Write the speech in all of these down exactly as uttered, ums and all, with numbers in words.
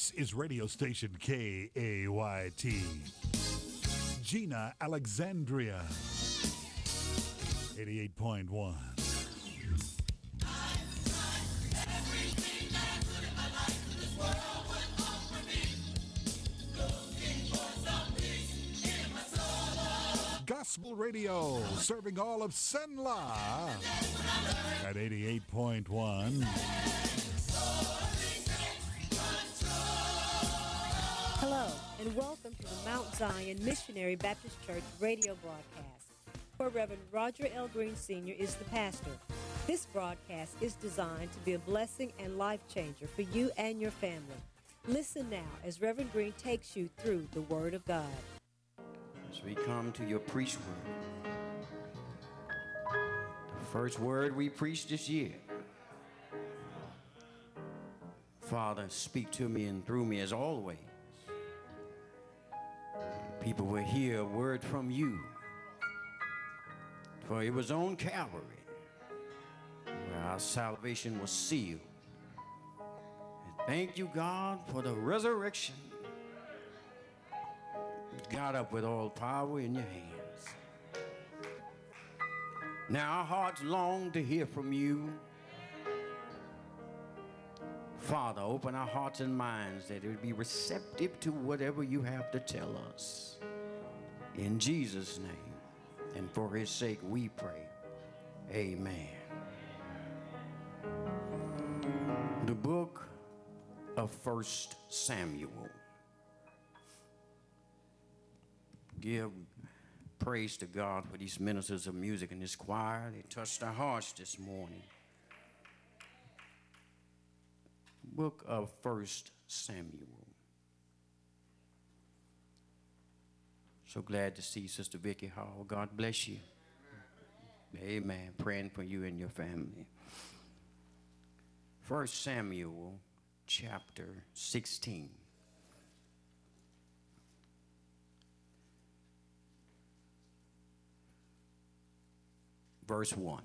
This is radio station K A Y T. Gina Alexandria, eighty-eight point one. Gospel Radio, serving all of Senla at eighty-eight point one. Hello, and welcome to the Mount Zion Missionary Baptist Church radio broadcast, where Reverend Roger L. Green Senior is the pastor. This broadcast is designed to be a blessing and life changer for you and your family. Listen now as Reverend Green takes you through the Word of God. As we come to your preached word, the first word we preached this year. Father, speak to me and through me as always. People will hear a word from you. For it was on Calvary where our salvation was sealed. And thank you, God, for the resurrection. You got up with all power in your hands. Now our hearts long to hear from you. Father, open our hearts and minds that it would be receptive to whatever you have to tell us. In Jesus' name, and for his sake we pray. Amen. The book of First Samuel. Give praise to God for these ministers of music and this choir. They touched our hearts this morning. Book of First Samuel. So glad to see Sister Vicky Hall. God bless you. Amen. Praying for you and your family. First Samuel chapter sixteen. Verse one.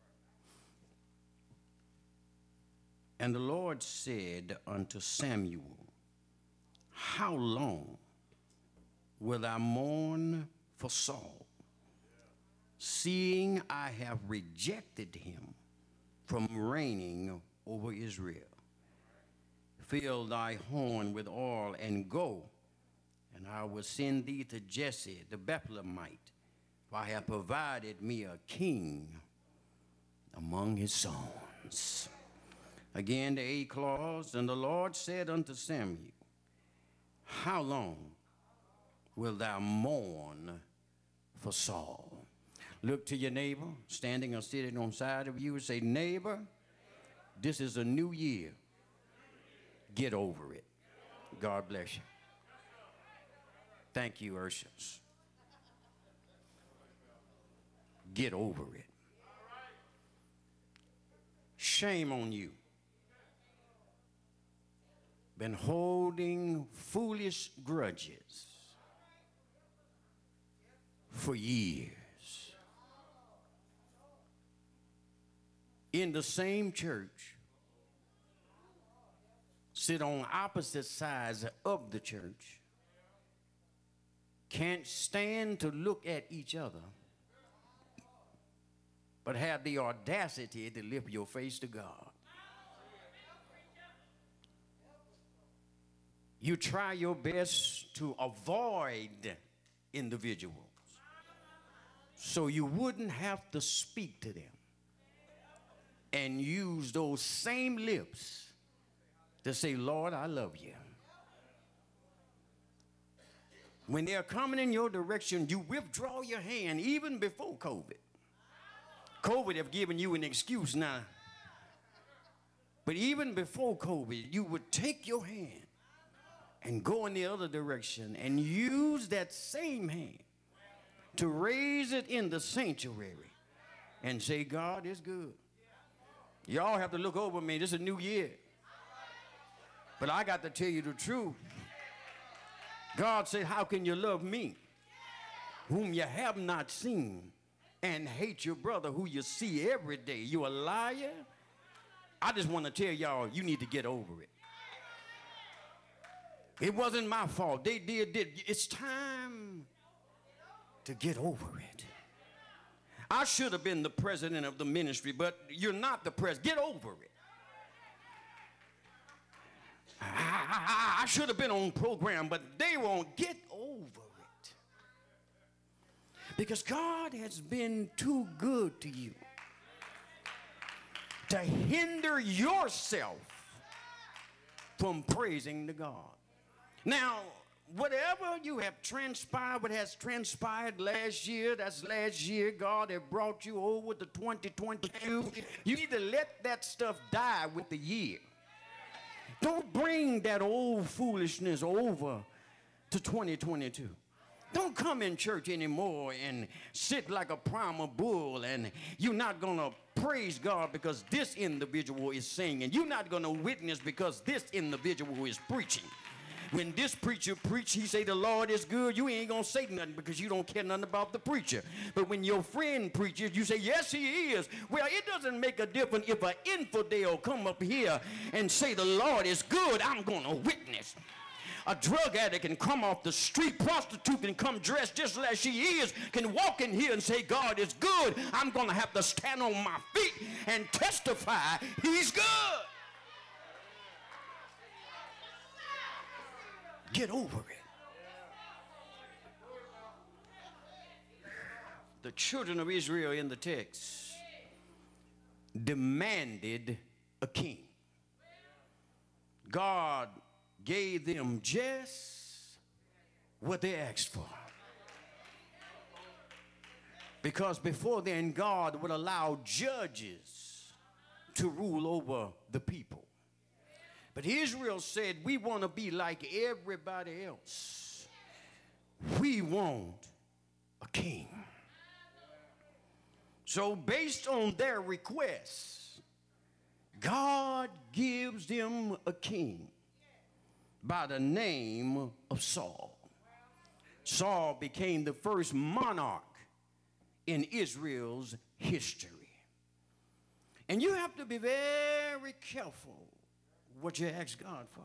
And the Lord said unto Samuel, how long will I mourn for Saul, seeing I have rejected him from reigning over Israel? Fill thy horn with oil and go, and I will send thee to Jesse the Bethlehemite, for I have provided me a king among his sons. Again, the eighth clause, and the Lord said unto Samuel, how long will thou mourn for Saul? Look to your neighbor, standing or sitting on side of you, and say, neighbor, this is a new year. Get over it. God bless you. Thank you, Urshas. Get over it. Shame on you. Been holding foolish grudges for years. In the same church, sit on opposite sides of the church, can't stand to look at each other, but have the audacity to lift your face to God. You try your best to avoid individuals so you wouldn't have to speak to them and use those same lips to say, Lord, I love you. When they're coming in your direction, you withdraw your hand even before COVID. COVID have given you an excuse now. But even before COVID, you would take your hand and go in the other direction and use that same hand to raise it in the sanctuary and say, God is good. Y'all have to look over me. This is a new year. But I got to tell you the truth. God said, how can you love me, whom you have not seen, and hate your brother who you see every day? You a liar? I just want to tell y'all, you need to get over it. It wasn't my fault. They did, did. It's time to get over it. I should have been the president of the ministry, but you're not the president. Get over it. I, I, I should have been on program, but they won't. Get over it. Because God has been too good to you to hinder yourself from praising the God. Now, whatever you have transpired, what has transpired last year, that's last year, God have brought you over to twenty twenty-two. You need to let that stuff die with the year. Don't bring that old foolishness over to twenty twenty-two. Don't come in church anymore and sit like a primal bull and you're not going to praise God because this individual is singing. You're not going to witness because this individual is preaching. When this preacher preach, he say the Lord is good, you ain't going to say nothing because you don't care nothing about the preacher. But when your friend preaches, you say, yes, he is. Well, it doesn't make a difference if an infidel come up here and say the Lord is good, I'm going to witness. A drug addict can come off the street, prostitute can come dressed just like she is, can walk in here and say God is good. I'm going to have to stand on my feet and testify he's good. Get over it. The children of Israel in the text demanded a king. God gave them just what they asked for. Because before then, God would allow judges to rule over the people. But Israel said, we want to be like everybody else. We want a king. So based on their requests, God gives them a king by the name of Saul. Saul became the first monarch in Israel's history. And you have to be very careful what you ask God for.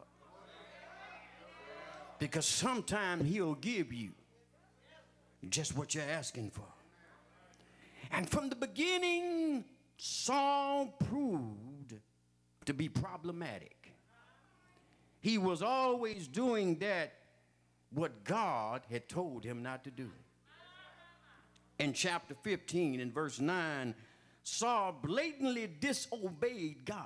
Because sometimes he'll give you just what you're asking for. And from the beginning, Saul proved to be problematic. He was always doing that what God had told him not to do. In chapter fifteen, in verse nine, Saul blatantly disobeyed God.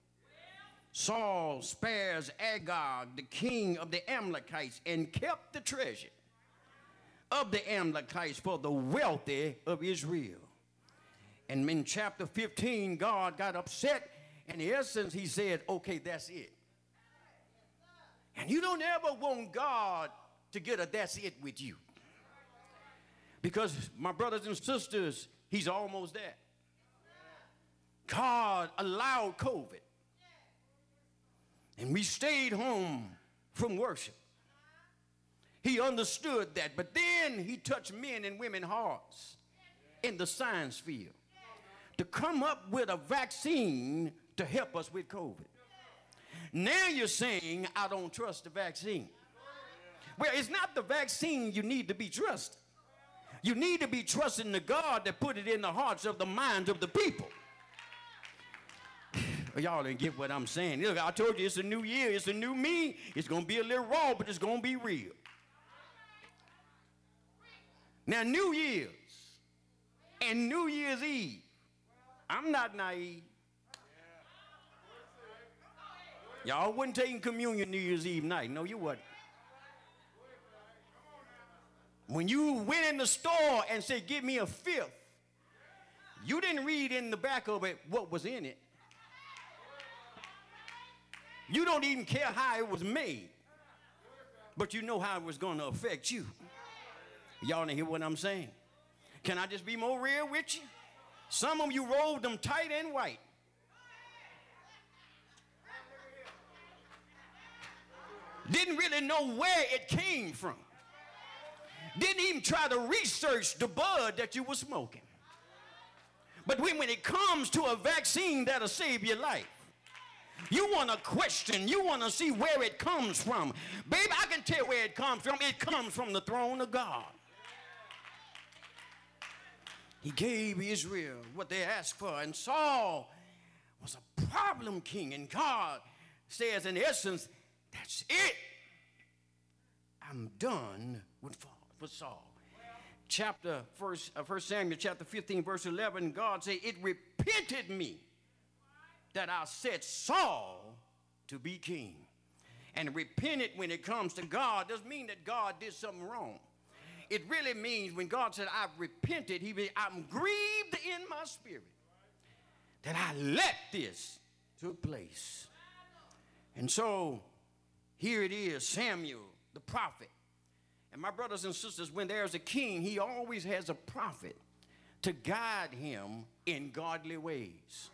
Saul spares Agag, the king of the Amalekites, and kept the treasure of the Amalekites for the wealthy of Israel. And in chapter fifteen, God got upset, and in essence, he said, okay, that's it. And you don't ever want God to get a that's it with you. Because, my brothers and sisters, he's almost there. God allowed COVID. And we stayed home from worship. He understood that. But then he touched men and women's hearts in the science field to come up with a vaccine to help us with COVID. Now you're saying, I don't trust the vaccine. Well, it's not the vaccine you need to be trusted. You need to be trusting the God that put it in the hearts of the minds of the people. Y'all didn't get what I'm saying. Look, I told you it's a new year. It's a new me. It's going to be a little raw, but it's going to be real. Now, New Year's and New Year's Eve, I'm not naive. Y'all wasn't taking communion New Year's Eve night. No, you wasn't. When you went in the store and said, give me a fifth, you didn't read in the back of it what was in it. You don't even care how it was made, but you know how it was going to affect you. Y'all didn't hear what I'm saying? Can I just be more real with you? Some of you rolled them tight and white. Didn't really know where it came from. Didn't even try to research the bud that you were smoking. But when, when it comes to a vaccine that'll save your life, You want to question. You want to see where it comes from. Baby, I can tell where it comes from. It comes from the throne of God. He gave Israel what they asked for, and Saul was a problem king, and God says, in essence, that's it. I'm done with, with Saul. Chapter first, uh, First Samuel chapter fifteen, verse eleven, God said, it repented me that I set Saul to be king. And repented when it comes to God doesn't mean that God did something wrong. It really means when God said, I've repented, he be, I'm grieved in my spirit that I let this took place. And so here it is, Samuel, the prophet. And my brothers and sisters, when there's a king, he always has a prophet to guide him in godly ways.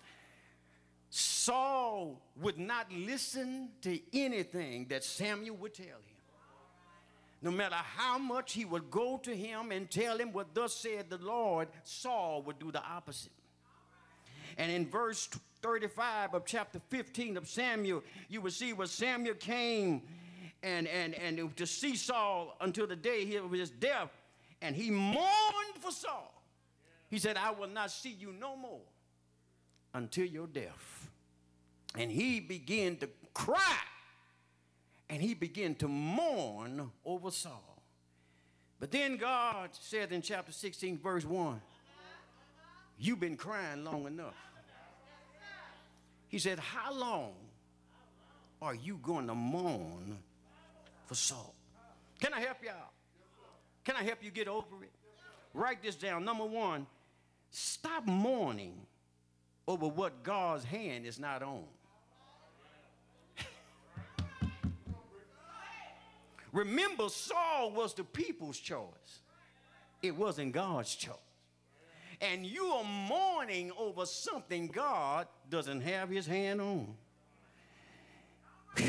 Saul would not listen to anything that Samuel would tell him. No matter how much he would go to him and tell him what thus said the Lord, Saul would do the opposite. And in verse thirty-five of chapter fifteen of Samuel, you will see where Samuel came and, and, and to see Saul until the day of his death, and he mourned for Saul. He said, I will not see you no more until your death. And he began to cry, and he began to mourn over Saul. But then God said in chapter sixteen, verse one, you've been crying long enough. He said, how long are you going to mourn for Saul? Can I help you out? Can I help you get over it? Write this down. Number one, stop mourning over what God's hand is not on. Remember, Saul was the people's choice. It wasn't God's choice. And you are mourning over something God doesn't have his hand on. Whew.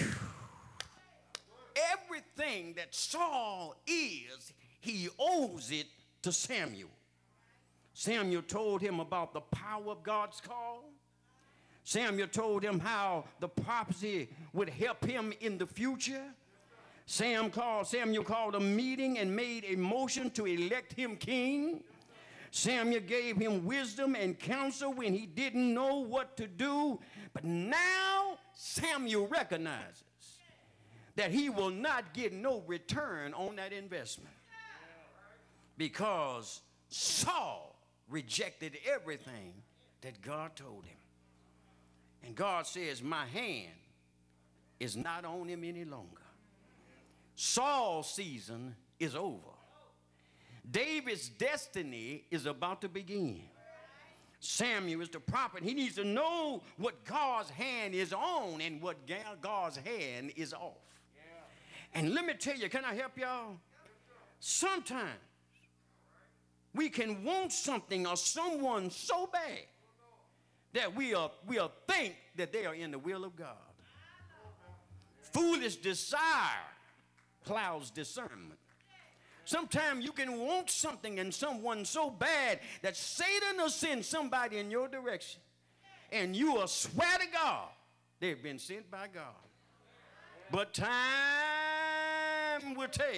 Everything that Saul is, he owes it to Samuel. Samuel told him about the power of God's call. Samuel told him how the prophecy would help him in the future. Sam called, Samuel called a meeting and made a motion to elect him king. Samuel gave him wisdom and counsel when he didn't know what to do. But now Samuel recognizes that he will not get no return on that investment because Saul rejected everything that God told him. And God says, my hand is not on him any longer. Saul's season is over. David's destiny is about to begin. Samuel is the prophet. He needs to know what God's hand is on and what God's hand is off. And let me tell you, can I help y'all? Sometimes we can want something or someone so bad that we are, we'll think that they are in the will of God. Foolish desire clouds discernment. Sometimes you can want something in someone so bad that Satan will send somebody in your direction, and you will swear to God they've been sent by God. But time will tell.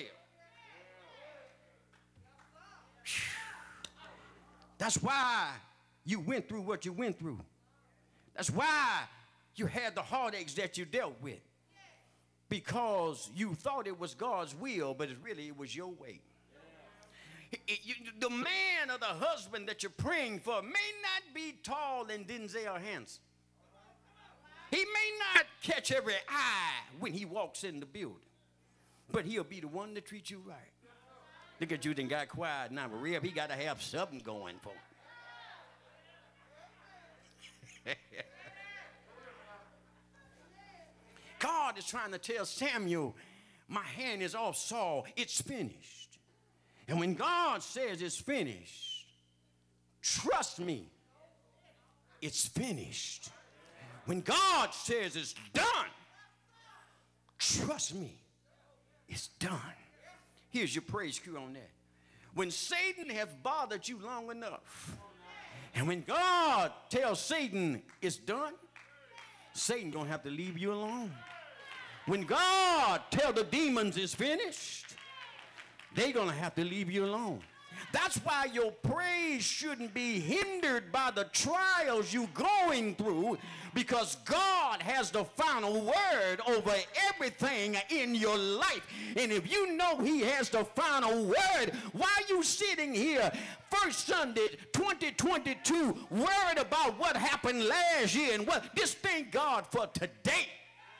That's why you went through what you went through. That's why you had the heartaches that you dealt with. Because you thought it was God's will, but it really it was your way. It, it, you, the man or the husband that you're praying for may not be tall and Denzel handsome. He may not catch every eye when he walks in the building, but he'll be the one to treat you right. Look at you, then got quiet now, Maria. He got to have something going for him. God is trying to tell Samuel, my hand is off Saul. It's finished. And when God says it's finished, trust me, it's finished. When God says it's done, trust me, it's done. Here's your praise cue on that. When Satan has bothered you long enough, and when God tells Satan it's done, Satan gonna have to leave you alone. When God tell the demons it's finished, they gonna have to leave you alone. That's why your praise shouldn't be hindered by the trials you're going through, because God has the final word over everything in your life. And if you know he has the final word, why are you sitting here first Sunday twenty twenty-two worried about what happened last year and what? Just thank God for today.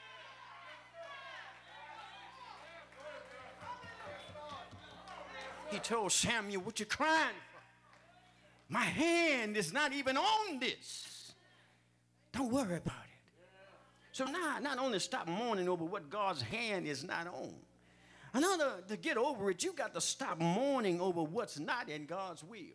He told Samuel, what you crying for? My hand is not even on this. Don't worry about it. So now, not only stop mourning over what God's hand is not on. Another, to get over it, you got to stop mourning over what's not in God's will.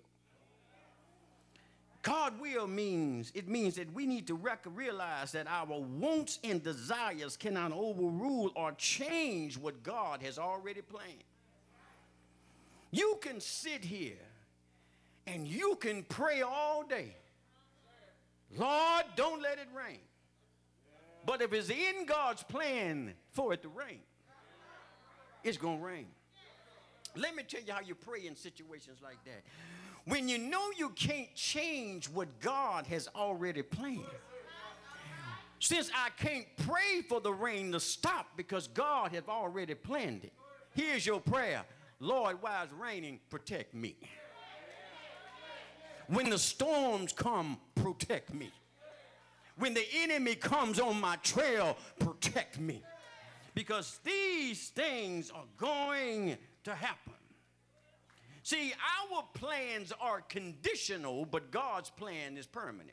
God's will means, it means that we need to rec- realize that our wants and desires cannot overrule or change what God has already planned. You can sit here and you can pray all day. Lord, don't let it rain. But if it's in God's plan for it to rain, it's going to rain. Let me tell you how you pray in situations like that. When you know you can't change what God has already planned. Since I can't pray for the rain to stop because God has already planned it, here's your prayer. Lord, while it's raining, protect me. When the storms come, protect me. When the enemy comes on my trail, protect me. Because these things are going to happen. See, our plans are conditional, but God's plan is permanent.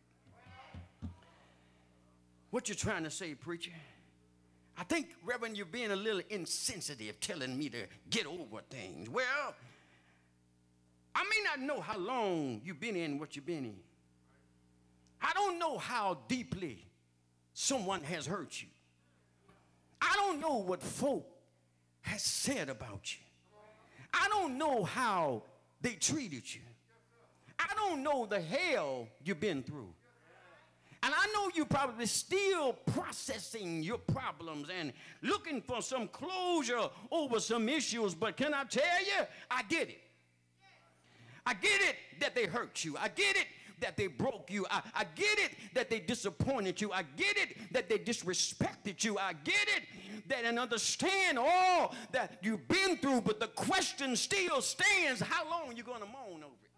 What you trying to say, preacher? I think, Reverend, you're being a little insensitive telling me to get over things. Well, I may not know how long you've been in what you've been in. I don't know how deeply someone has hurt you. I don't know what folk has said about you. I don't know how they treated you. I don't know the hell you've been through. And I know you're probably still processing your problems and looking for some closure over some issues. But can I tell you, I get it. I get it that they hurt you. I get it that they broke you. I, I get it that they disappointed you. I get it that they disrespected you. I get it that and understand all that you've been through. But the question still stands, how long are you going to moan over it?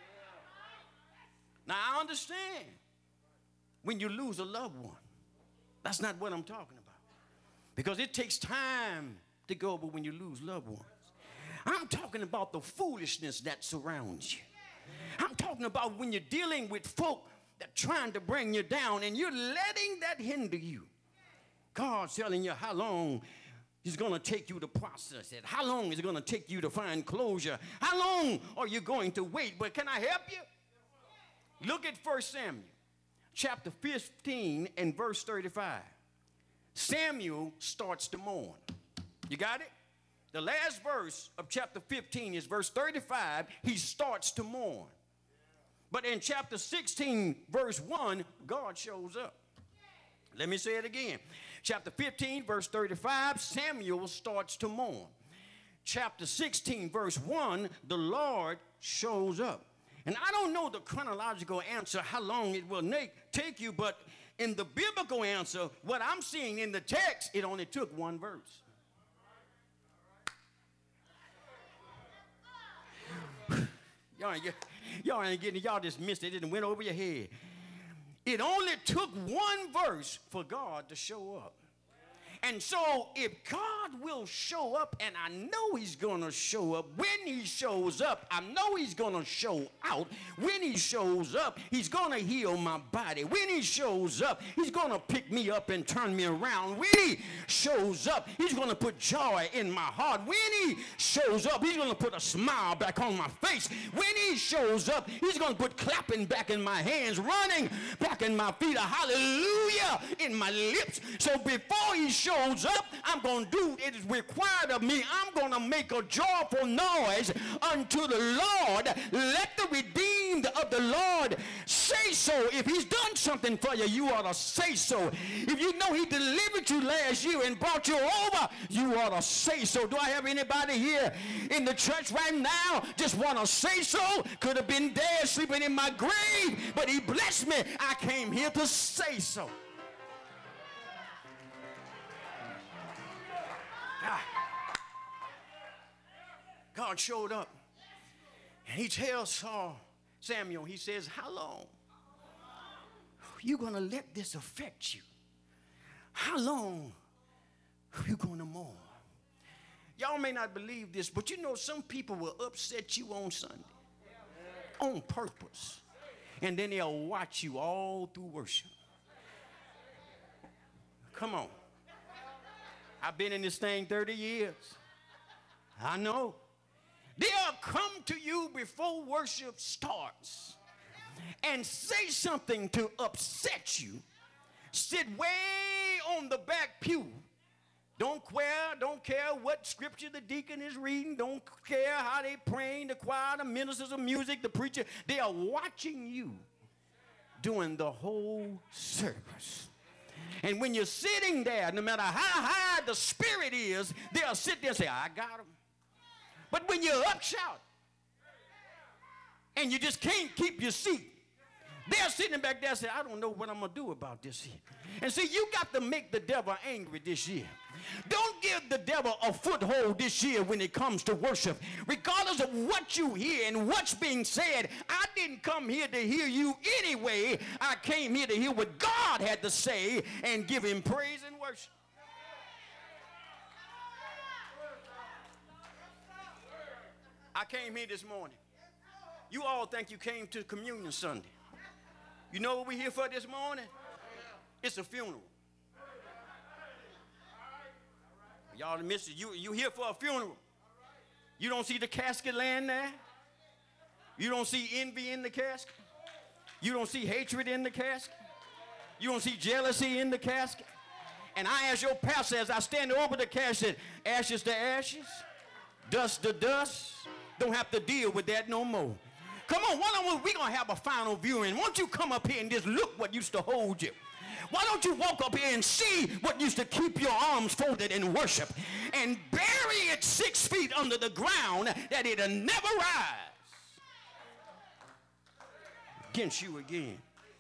Now, I understand. When you lose a loved one, that's not what I'm talking about. Because it takes time to go over when you lose loved ones. I'm talking about the foolishness that surrounds you. I'm talking about when you're dealing with folk that are trying to bring you down and you're letting that hinder you. God's telling you how long it's going to take you to process it. How long is it going to take you to find closure? How long are you going to wait? But can I help you? Look at First Samuel. Chapter fifteen and verse thirty-five. Samuel starts to mourn. You got it? The last verse of chapter fifteen is verse thirty-five. He starts to mourn. But in chapter sixteen, verse one, God shows up. Let me say it again. Chapter fifteen, verse thirty-five, Samuel starts to mourn. Chapter sixteen, verse one, the Lord shows up. And I don't know the chronological answer, how long it will take you, but in the biblical answer, what I'm seeing in the text, it only took one verse. Y'all ain't, y'all ain't getting it. Y'all just missed it. It went over your head. It only took one verse for God to show up. And so if God will show up, and I know he's going to show up, when he shows up, I know he's going to show out. When he shows up, he's going to heal my body. When he shows up, he's going to pick me up and turn me around. When he shows up, he's going to put joy in my heart. When he shows up, he's going to put a smile back on my face. When he shows up, he's going to put clapping back in my hands, running back in my feet, a hallelujah in my lips. So before he shows shows up, I'm going to do it is required of me. I'm going to make a joyful noise unto the Lord. Let the redeemed redeemed of the Lord, say so. If he's done something for you, you ought to say so. If you know he delivered you last year and brought you over, you ought to say so. Do I have anybody here in the church right now just want to say so? Could have been dead, sleeping in my grave, but he blessed me. I came here to say so. God, God showed up, and he tells Saul, Samuel, he says, how long are you going to let this affect you? How long are you going to mourn? Y'all may not believe this, but you know some people will upset you on Sunday on purpose, and then they'll watch you all through worship. Come on. I've been in this thing thirty years. I know. They'll come to you before worship starts and say something to upset you. Sit way on the back pew. Don't care, don't care what scripture the deacon is reading. Don't care how they praying, the choir, the ministers of music, the preacher. They are watching you during the whole service. And when you're sitting there, no matter how high the spirit is, they'll sit there and say, I got him. But when you're up shout and you just can't keep your seat, they're sitting back there and say, I don't know what I'm going to do about this here. And see, you got to make the devil angry this year. Don't give the devil a foothold this year when it comes to worship. Regardless of what you hear and what's being said, I didn't come here to hear you anyway. I came here to hear what God had to say and give him praise and worship. I came here this morning. You all think you came to Communion Sunday. You know what we're here for this morning? It's a funeral. Y'all missed it. You, you here for a funeral. You don't see the casket laying there. You don't see envy in the casket. You don't see hatred in the casket. You don't see jealousy in the casket. And I, as your pastor, as I stand over the casket, ashes to ashes, dust to dust, don't have to deal with that no more. Come on, why don't we, we're going to have a final viewing. Won't you come up here and just look what used to hold you? Why don't you walk up here and see what used to keep your arms folded in worship and bury it six feet under the ground that it'll never rise against you again.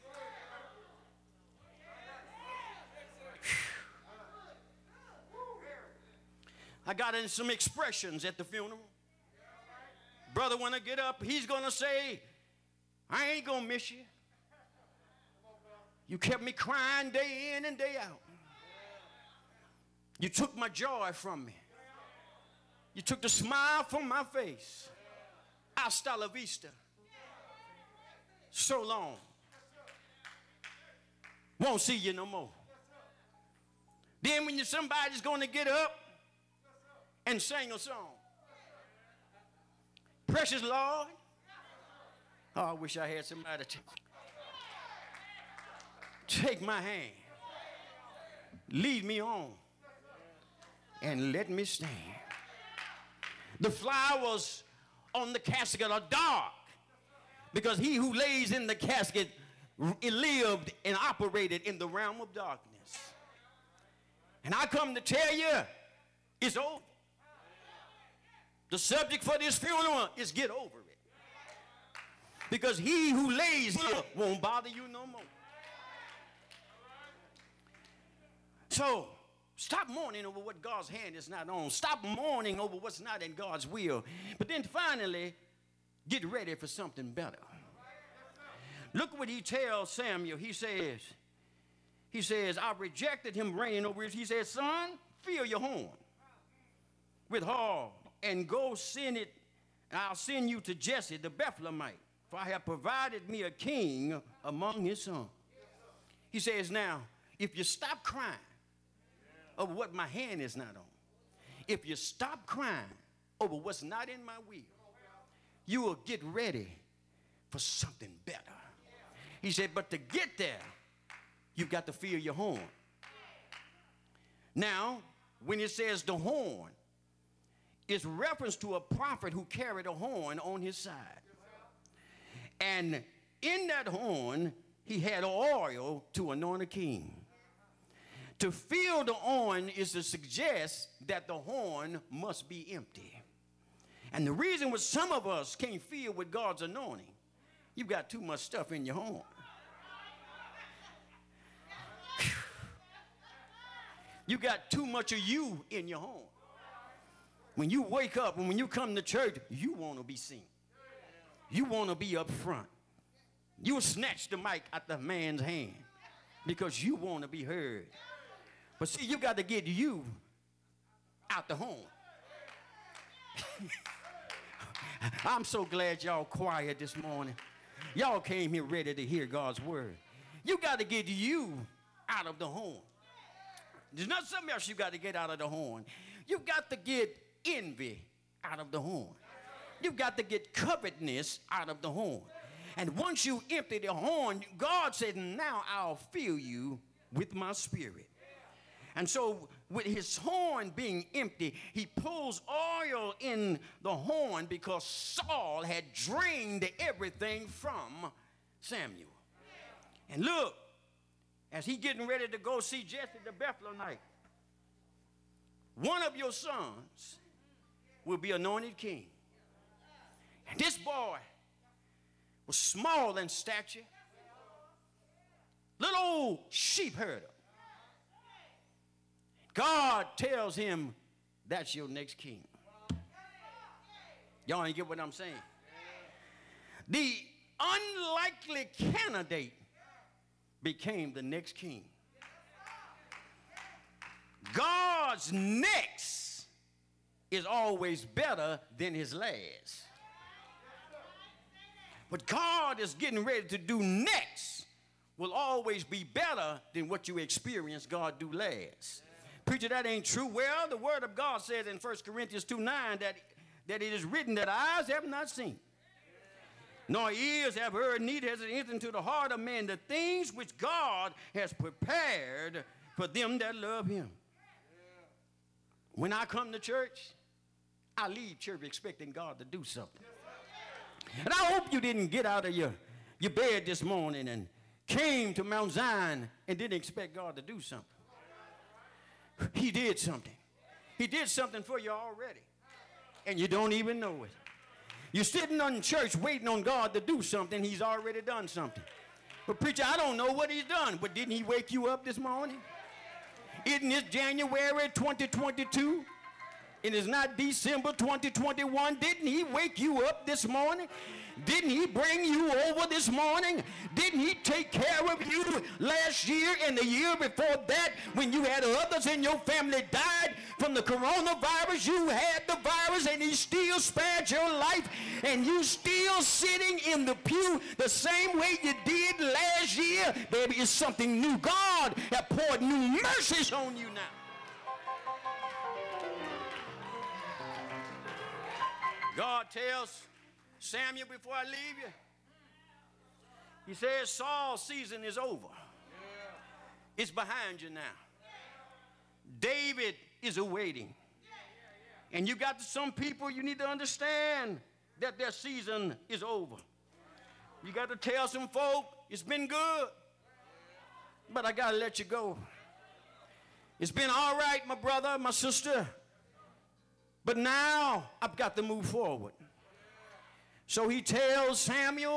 I got in some expressions at the funeral. Brother, when I get up, he's going to say, I ain't going to miss you. You kept me crying day in and day out. You took my joy from me. You took the smile from my face. Hasta la vista. So long. Won't see you no more. Then when you're somebody's going to get up and sing a song. Precious Lord. Oh, I wish I had somebody to take my hand, lead me on, and let me stand. The flowers on the casket are dark because he who lays in the casket lived and operated in the realm of darkness. And I come to tell you, it's over. The subject for this funeral is get over it. Because he who lays here won't bother you no more. So, stop mourning over what God's hand is not on. Stop mourning over what's not in God's will. But then finally, get ready for something better. Look what he tells Samuel. He says, he says, I rejected him reigning over Israel. He says, son, fill your horn with oil and go send it. I'll send you to Jesse the Bethlehemite, for I have provided me a king among his sons. He says, now, if you stop crying over what my hand is not on, if you stop crying over what's not in my will, you will get ready for something better. He said, but to get there, you've got to feel your horn. Now, when it says the horn, it's reference to a prophet who carried a horn on his side. And in that horn, he had oil to anoint a king. To fill the horn is to suggest that the horn must be empty. And the reason why some of us can't fill with God's anointing, you've got too much stuff in your horn. You got too much of you in your horn. When you wake up and when you come to church, you want to be seen. You want to be up front. You'll snatch the mic out the man's hand because you want to be heard. But see, you got to get you out the home. I'm so glad y'all quiet this morning. Y'all came here ready to hear God's word. You got to get you out of the horn. There's not something else you got to get out of the horn. You've got to get envy out of the horn. You've got to get covetousness out of the horn. And once you empty the horn, God said, now I'll fill you with my spirit. And so with his horn being empty, he pulls oil in the horn because Saul had drained everything from Samuel. And look, as he getting ready to go see Jesse the Bethlehemite, one of your sons will be anointed king. And this boy was small in stature, little old sheep herder. God tells him, that's your next king. Y'all ain't get what I'm saying? The unlikely candidate became the next king. God's next is always better than his last. What God is getting ready to do next will always be better than what you experienced God do last. Preacher, that ain't true. Well, the word of God says in First Corinthians two nine that, that it is written that eyes have not seen, nor ears have heard, neither has it entered into the heart of man the things which God has prepared for them that love him. When I come to church, I leave church expecting God to do something. And I hope you didn't get out of your, your bed this morning and came to Mount Zion and didn't expect God to do something. He did something. He did something for you already, and you don't even know it. You're sitting in church waiting on God to do something. He's already done something. But preacher, I don't know what he's done, but didn't he wake you up this morning? Isn't it January twenty twenty-two? It is not December twenty twenty-one. Didn't he wake you up this morning? Didn't he bring you over this morning? Didn't he take care of you last year and the year before that when you had others in your family died from the coronavirus? You had the virus and he still spared your life, and you still sitting in the pew the same way you did last year. Baby, it's something new. God has poured new mercies on you now. God tells Samuel before I leave you, he says, Saul's season is over. Yeah. It's behind you now. Yeah. David is awaiting. Yeah. And you got some people you need to understand that their season is over. You got to tell some folk, it's been good, but I got to let you go. It's been all right, my brother, my sister, but now I've got to move forward. So he tells Samuel,